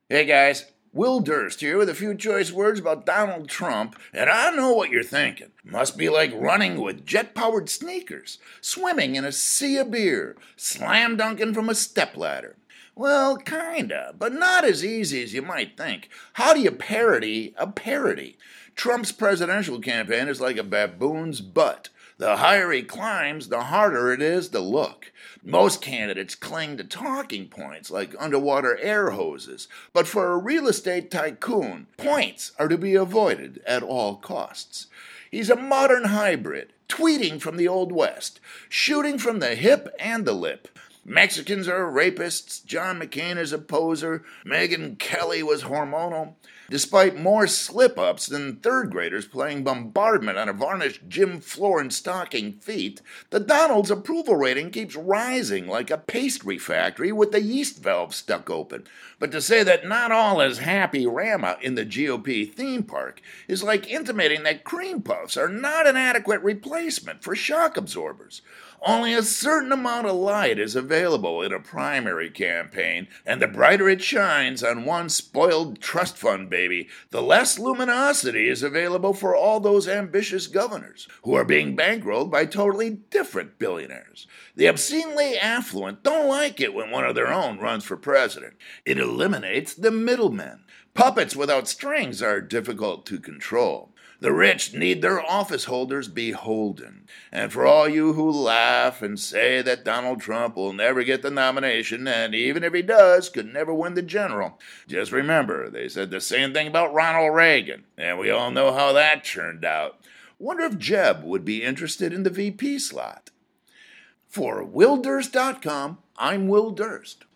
Hey guys, Will Durst here with a few choice words about Donald Trump, and I know what you're thinking. Must be like running with jet-powered sneakers, swimming in a sea of beer, slam dunking from a stepladder. Well, kinda, but not as easy as you might think. How do you parody a parody? Trump's presidential campaign is like a baboon's butt. The higher he climbs, the harder it is to look. Most candidates cling to talking points like underwater air hoses, but for a real estate tycoon, points are to be avoided at all costs. He's a modern hybrid, tweeting from the Old West, shooting from the hip and the lip. Mexicans are rapists, John McCain is a poser, Megyn Kelly was hormonal. Despite more slip-ups than third graders playing bombardment on a varnished gym floor in stocking feet, the Donald's approval rating keeps rising like a pastry factory with the yeast valve stuck open. But to say that not all is happy Rama in the GOP theme park is like intimating that cream puffs are not an adequate replacement for shock absorbers. Only a certain amount of light is available in a primary campaign, and the brighter it shines on one spoiled trust fund baby, the less luminosity is available for all those ambitious governors who are being bankrolled by totally different billionaires. The obscenely affluent don't like it when one of their own runs for president. It eliminates the middlemen. Puppets without strings are difficult to control. The rich need their office holders beholden. And for all you who laugh and say that Donald Trump will never get the nomination, and even if he does, could never win the general, just remember they said the same thing about Ronald Reagan, and we all know how that turned out. Wonder if Jeb would be interested in the VP slot. For WillDurst.com, I'm Will Durst.